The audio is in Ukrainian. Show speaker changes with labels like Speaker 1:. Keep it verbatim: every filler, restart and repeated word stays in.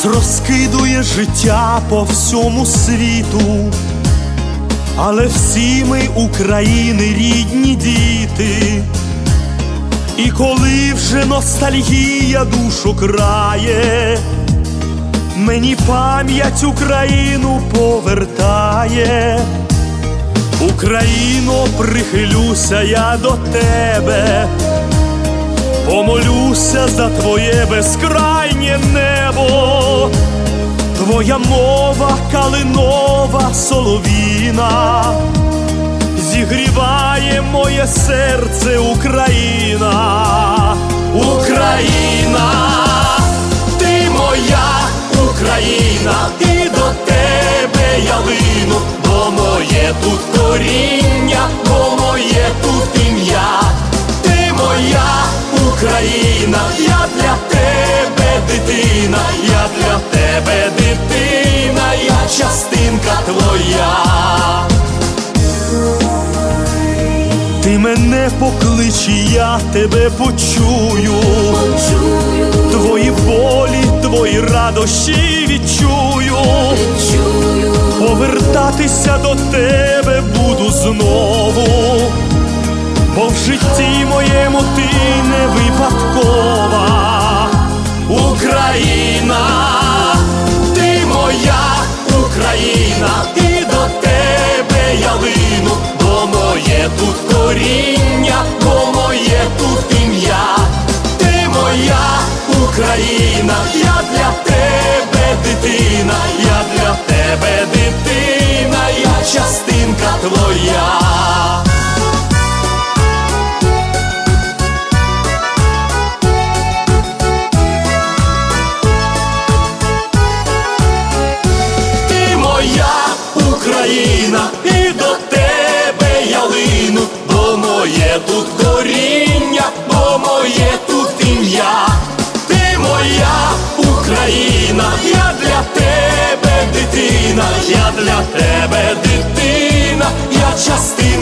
Speaker 1: розкидує життя по всьому світу, але всі ми України рідні діти. І коли вже ностальгія душу крає, мені пам'ять Україну повертає. Україно, прихилюся я до тебе, помолюся за твоє безкрайнє небо. Твоя мова калинова солов'їна зігріває моє серце, Україна. Україна, ти моя Україна, і до тебе я лину, бо моє тут коріння, бо моє тут ім'я. Ти моя Україна, я для тебе дитина, я для тебе дитина, я частинка твоя. Ти мене поклич, я тебе почую, почую. Твої болі, твої радощі відчую, відчую. Повертатися до тебе буду знову, бо в житті моєму ти не випадкова. Україна, ти моя Україна, і до тебе я лину, бо моє тут коріння, бо моє тут ім'я. Ти моя Україна, я для тебе дитина, я для тебе дитина, я частинка твоя. Україна, і до тебе я лину, бо моє тут коріння, бо моє тут ім'я. Ти моя Україна, я для тебе дитина, я для тебе дитина, я частина